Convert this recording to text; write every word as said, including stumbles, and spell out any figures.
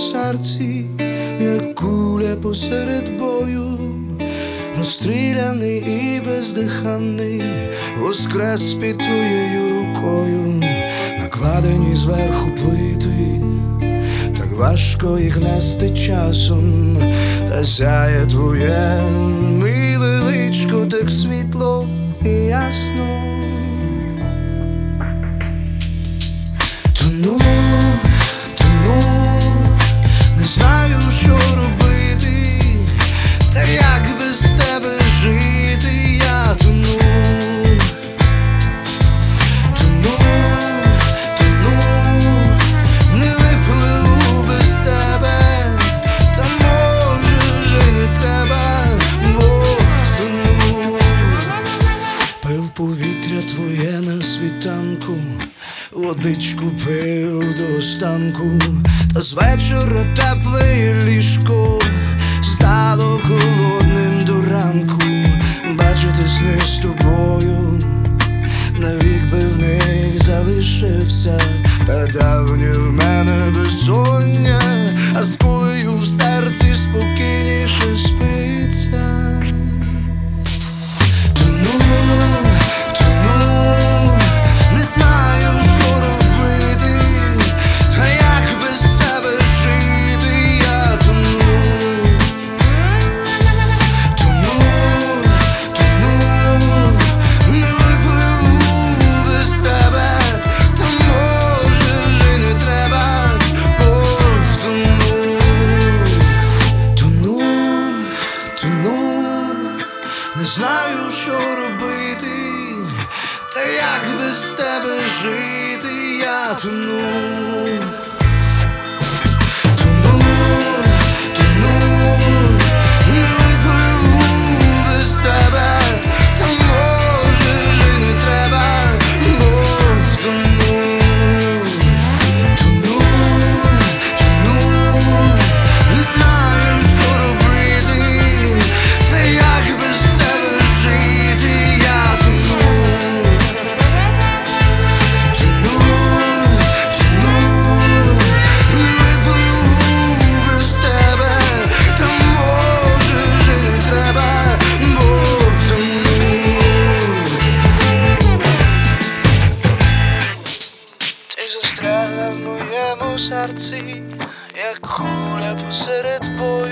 серці, як куля посеред бою, розстріляний і бездиханний, воскрес під твоєю рукою, накладені зверху плити, так важко їх нести часом, та сяє твоє миле личко так світло і ясно. Тону, тону, не знаю, що робити, та як без тебе жити. Я тону, тону, тону, не випливу без тебе, та може вже не треба, бо втону. Пив повітря твоє на світанку, водичку пив до останку, та з вечора тепле ліжко стало холодним до ранку. Бачити сни з тобою, навік би в них залишився, та давнє в мене безсоння, а з кулею в серці спокійніше спиться. Тону, тону, не знаю, що робити, та як без тебе жити. Я тону, тону, тону, не випливу без тебе, та може вже не треба, бо втону. Тону, тону, не знаю, що робити, та як без тебе жити. Я тону, тону, тону, не випливу без тебе, та може вже не треба, бо втону. Тону, тону, не знаю, що робити, та як без тебе жити. Я тону, тону, тону, не випливу без тебе, та може вже не треба, бо втону. Ти застрягла в моєму серці, як куля посеред бою,